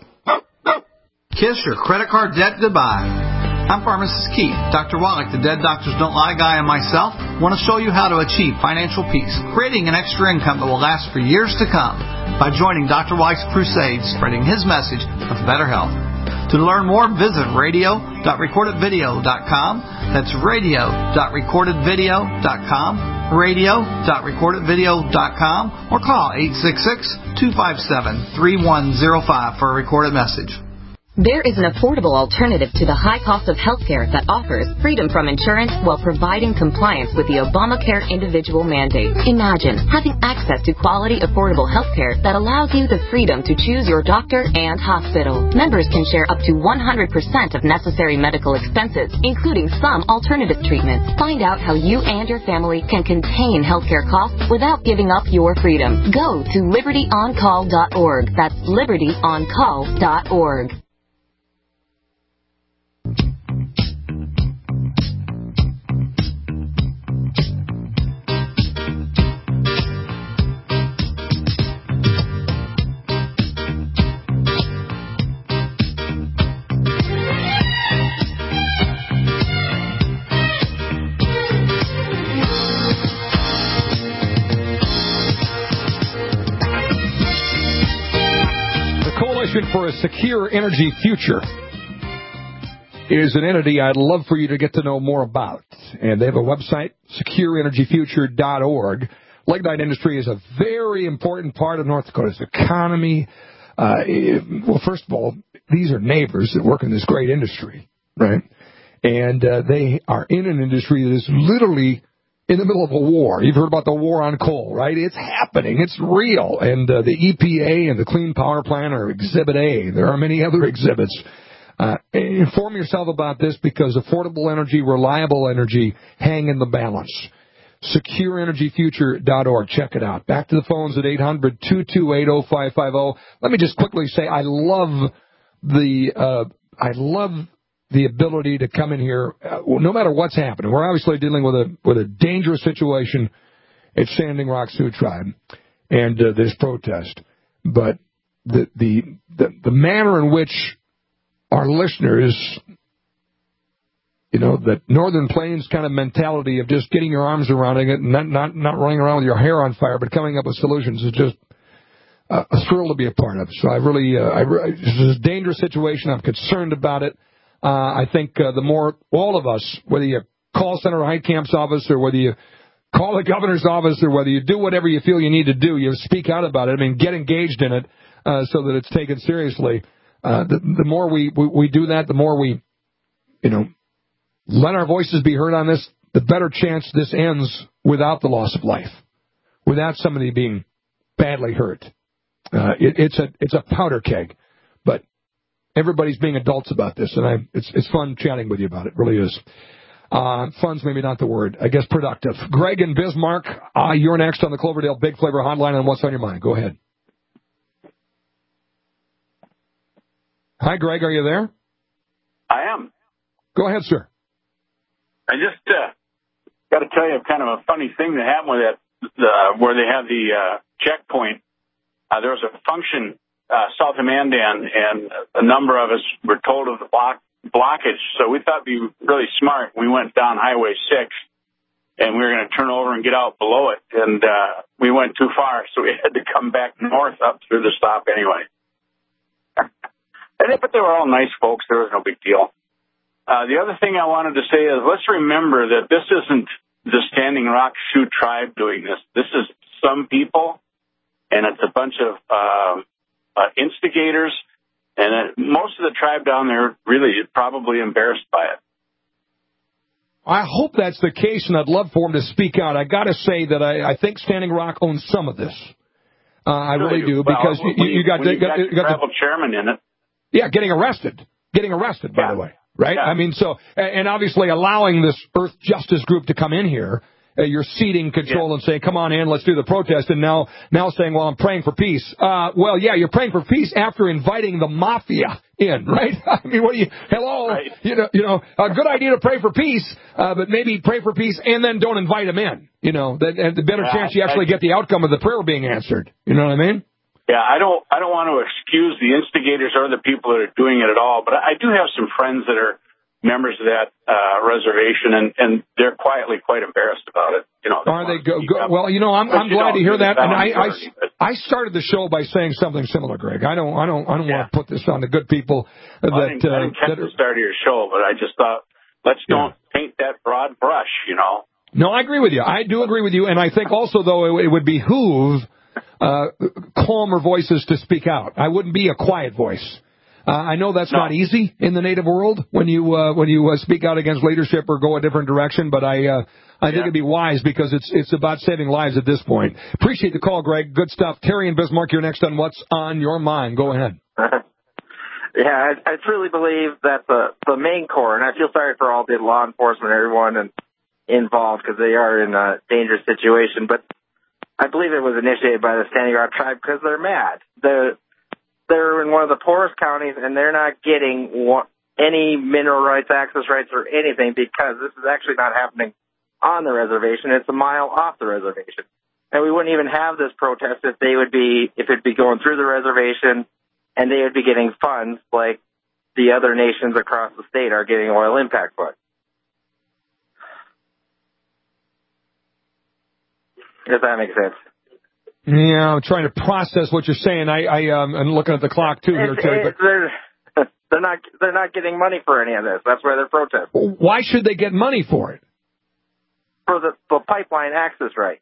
Kiss your credit card debt goodbye. I'm Pharmacist Keith. Doctor Wallach, the Dead Doctors Don't Lie guy, and myself want to show you how to achieve financial peace, creating an extra income that will last for years to come by joining Doctor Wallach's crusade, spreading his message of better health. To learn more, visit radio dot recorded video dot com. That's radio dot recorded video dot com, radio dot recorded video dot com, or call eight six six, two five seven, three one zero five for a recorded message. There is an affordable alternative to the high cost of healthcare that offers freedom from insurance while providing compliance with the Obamacare individual mandate. Imagine having access to quality, affordable healthcare that allows you the freedom to choose your doctor and hospital. Members can share up to one hundred percent of necessary medical expenses, including some alternative treatments. Find out how you and your family can contain healthcare costs without giving up your freedom. Go to liberty on call dot org. That's liberty on call dot org. For a Secure Energy Future is an entity I'd love for you to get to know more about. And they have a website, secure energy future dot org. Lignite industry is a very important part of North Dakota's economy. Uh, well, first of all, these are neighbors that work in this great industry, right? And uh, they are in an industry that is literally in the middle of a war. You've heard about the war on coal, right? It's happening. It's real. And uh, the E P A and the Clean Power Plan are Exhibit A. There are many other exhibits. Uh, inform yourself about this because affordable energy, reliable energy hang in the balance. secure energy future dot org. Check it out. Back to the phones at eight hundred, two two eight, oh five five oh. Let me just quickly say I love the uh, I love the ability to come in here, uh, no matter what's happening. We're obviously dealing with a with a dangerous situation at Standing Rock Sioux Tribe and uh, this protest, but the, the the the manner in which our listeners, you know, that Northern Plains kind of mentality of just getting your arms around it and not not not running around with your hair on fire, but coming up with solutions is just uh, a thrill to be a part of. So I really, uh, I, this is a dangerous situation. I'm concerned about it. Uh, I think uh, the more all of us, whether you call Senator Heitkamp's office or whether you call the governor's office or whether you do whatever you feel you need to do, you speak out about it. I mean, get engaged in it uh, so that it's taken seriously. Uh, the, the more we, we, we do that, the more we, you know, let our voices be heard on this, the better chance this ends without the loss of life, without somebody being badly hurt. Uh, it, it's a it's a powder keg, but everybody's being adults about this, and I, it's it's fun chatting with you about it. It really is. Uh, fun's maybe not the word. I guess productive. Greg and Bismarck, uh, you're next on the Cloverdale Big Flavor Hotline on What's on Your Mind. Go ahead. Hi, Greg. Are you there? I am. Go ahead, sir. I just uh, got to tell you kind of a funny thing that happened with that, uh, where they had the uh, checkpoint. Uh, there was a function uh, south of Mandan, and a number of us were told of the block blockage. So we thought it'd be really smart. We went down Highway six, and we were going to turn over and get out below it. And uh, we went too far, so we had to come back north up through the stop anyway. and it, but they were all nice folks. There was no big deal. Uh, the other thing I wanted to say is let's remember that this isn't the Standing Rock Sioux Tribe doing this. This is some people, and it's a bunch of uh, uh, instigators. And uh, most of the tribe down there really is probably embarrassed by it. I hope that's the case, and I'd love for him to speak out. I got to say that I, I think Standing Rock owns some of this. Uh, I really do, well, because you, you got, you got, got, the got tribal the chairman in it. Yeah, getting arrested. Getting arrested, by yeah. the way. Right? Yeah. I mean, so, and obviously allowing this Earth Justice group to come in here, uh, you're ceding control yeah. and saying, come on in, let's do the protest, and now now saying, well, I'm praying for peace. Uh, well, yeah, you're praying for peace after inviting the mafia in, right? I mean, what do you, hello, right. you know, you know, a good idea to pray for peace, uh, but maybe pray for peace and then don't invite them in, you know, that, and the better yeah, chance you actually I, get the outcome of the prayer being answered. You know what I mean? Yeah, I don't, I don't want to excuse the instigators or the people that are doing it at all, but I do have some friends that are members of that uh, reservation, and, and they're quietly quite embarrassed about it. You know, they are they go, go? Well, you know, I'm, I'm glad to hear that. And I, I, I started the show by saying something similar, Greg. I don't, I don't, I don't yeah. want to put this on the good people. That, well, I didn't, uh, I didn't catch that the start of your show, but I just thought, let's yeah. don't paint that broad brush. You know. No, I agree with you. I do agree with you, and I think also though it, it would behoove uh, calmer voices to speak out. I wouldn't be a quiet voice. Uh, I know that's no. not easy in the Native world when you uh, when you uh, speak out against leadership or go a different direction, but I uh, I think yeah. it'd be wise because it's it's about saving lives at this point. Appreciate the call, Greg. Good stuff. Terry and Bismarck, you're next on What's on Your Mind. Go ahead. Yeah, I, I truly believe that the the Maine Corps, and I feel sorry for all the law enforcement, everyone and involved, because they are in a dangerous situation, but I believe it was initiated by the Standing Rock Tribe because they're mad. They're They're in one of the poorest counties, and they're not getting one, any mineral rights, access rights, or anything because this is actually not happening on the reservation. It's a mile off the reservation. And we wouldn't even have this protest if they would be, if it'd be going through the reservation and they would be getting funds like the other nations across the state are getting oil impact funds. If that makes sense. Yeah, I'm trying to process what you're saying. I, I, um, I'm looking at the clock too here, Terry. But they're, they're not, they're not getting money for any of this. That's why they're protesting. Why should they get money for it? For the, the pipeline access right.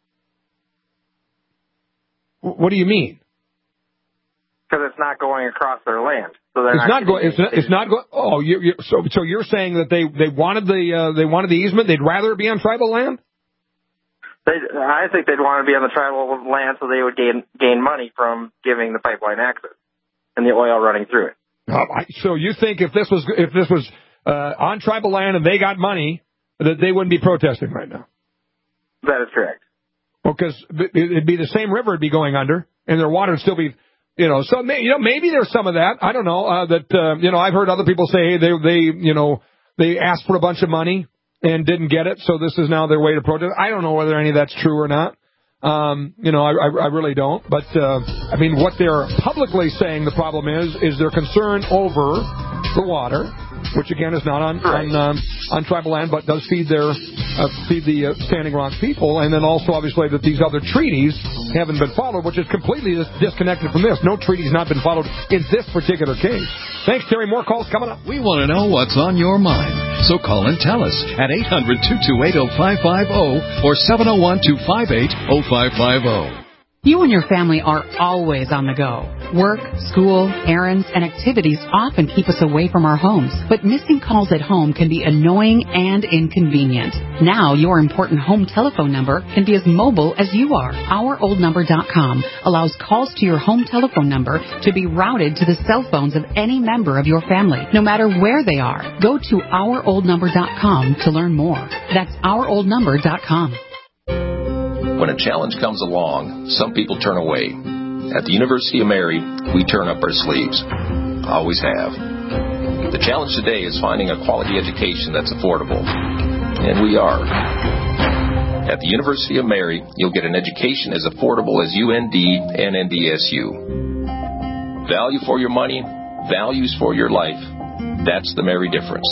What do you mean? Because it's not going across their land. So they're it's not, not going. It's not, it's not going. Oh, you, you, so so you're saying that they, they wanted the uh, they wanted the easement? They'd rather it be on tribal land? They, I think they'd want to be on the tribal land so they would gain gain money from giving the pipeline access and the oil running through it. Oh, I, so you think if this was if this was uh, on tribal land and they got money, that they wouldn't be protesting right now? That is correct. Well, because it'd be the same river it'd be going under, and their water would still be You know, so may, you know maybe there's some of that. I don't know. Uh, that uh, you know, I've heard other people say, hey, they they you know they asked for a bunch of money and didn't get it, so this is now their way to protest. I don't know whether any of that's true or not. Um, you know, I, I, I really don't. But uh, I mean, what they're publicly saying the problem is is their concern over the water, which again is not on on, um, on tribal land, but does feed their uh, feed the uh, Standing Rock people, and then also obviously that these other treaties haven't been followed, which is completely dis- disconnected from this. No treaty's not been followed in this particular case. Thanks, Terry. More calls coming up. We want to know what's on your mind, so call and tell us at eight hundred, two two eight, oh five five oh or seven oh one, two five eight, oh five five oh. You and your family are always on the go. Work, school, errands, and activities often keep us away from our homes, but missing calls at home can be annoying and inconvenient. Now, your important home telephone number can be as mobile as you are. our old number dot com allows calls to your home telephone number to be routed to the cell phones of any member of your family, no matter where they are. Go to our old number dot com to learn more. That's our old number dot com. When a challenge comes along, some people turn away. At the University of Mary, we turn up our sleeves. Always have. The challenge today is finding a quality education that's affordable. And we are. At the University of Mary, you'll get an education as affordable as U N D and N D S U. Value for your money, values for your life. That's the Mary difference.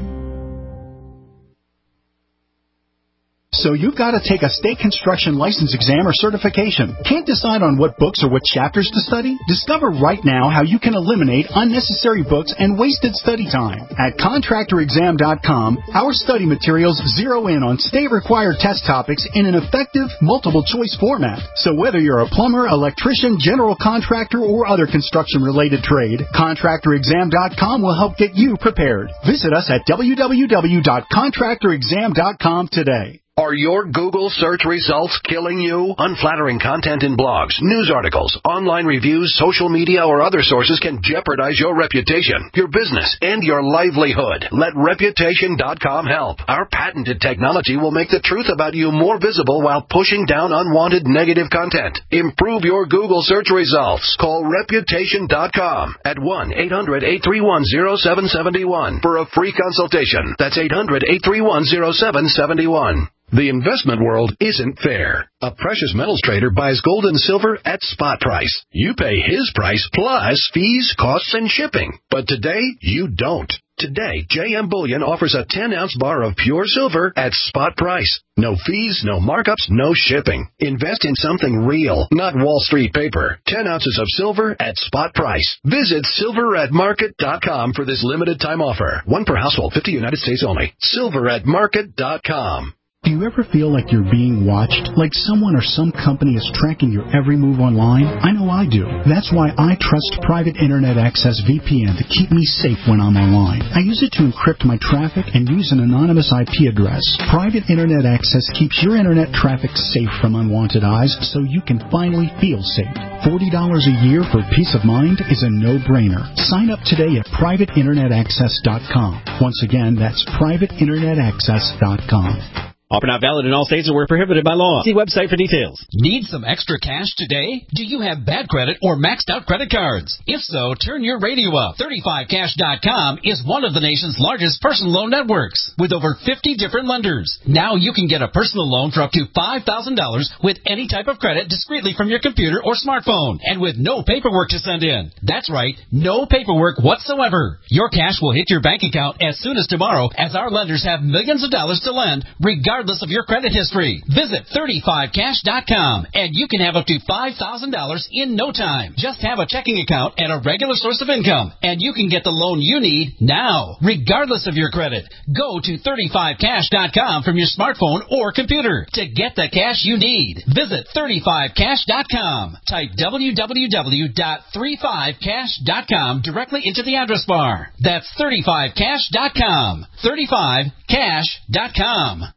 So you've got to take a state construction license exam or certification. Can't decide on what books or what chapters to study? Discover right now how you can eliminate unnecessary books and wasted study time. At contractor exam dot com, our study materials zero in on state-required test topics in an effective, multiple-choice format. So whether you're a plumber, electrician, general contractor, or other construction-related trade, contractor exam dot com will help get you prepared. Visit us at w w w dot contractor exam dot com today. Are your Google search results killing you? Unflattering content in blogs, news articles, online reviews, social media, or other sources can jeopardize your reputation, your business, and your livelihood. Let reputation dot com help. Our patented technology will make the truth about you more visible while pushing down unwanted negative content. Improve your Google search results. Call reputation dot com at one eight hundred, eight three one, oh seven seven one for a free consultation. That's eight hundred, eight three one, oh seven seven one. The investment world isn't fair. A precious metals trader buys gold and silver at spot price. You pay his price plus fees, costs, and shipping. But today, you don't. Today, J M Bullion offers a ten-ounce bar of pure silver at spot price. No fees, no markups, no shipping. Invest in something real, not Wall Street paper. ten ounces of silver at spot price. Visit silver at market dot com for this limited time offer. One per household, fifty United States only. silver at market dot com. Do you ever feel like you're being watched? Like someone or some company is tracking your every move online? I know I do. That's why I trust Private Internet Access V P N to keep me safe when I'm online. I use it to encrypt my traffic and use an anonymous I P address. Private Internet Access keeps your internet traffic safe from unwanted eyes so you can finally feel safe. forty dollars a year for peace of mind is a no-brainer. Sign up today at private internet access dot com. Once again, that's private internet access dot com. Offer not valid in all states or where prohibited by law. See website for details. Need some extra cash today? Do you have bad credit or maxed out credit cards? If so, turn your radio up. thirty-five cash dot com is one of the nation's largest personal loan networks with over fifty different lenders. Now you can get a personal loan for up to five thousand dollars with any type of credit discreetly from your computer or smartphone and with no paperwork to send in. That's right, no paperwork whatsoever. Your cash will hit your bank account as soon as tomorrow as our lenders have millions of dollars to lend regardless regardless of your credit history. Visit thirty-five cash dot com and you can have up to five thousand dollars in no time. Just have a checking account and a regular source of income and you can get the loan you need now, regardless of your credit. Go to thirty-five cash dot com from your smartphone or computer to get the cash you need. Visit thirty-five cash dot com. Type w w w dot thirty-five cash dot com directly into the address bar. That's thirty-five cash dot com. thirty-five cash dot com.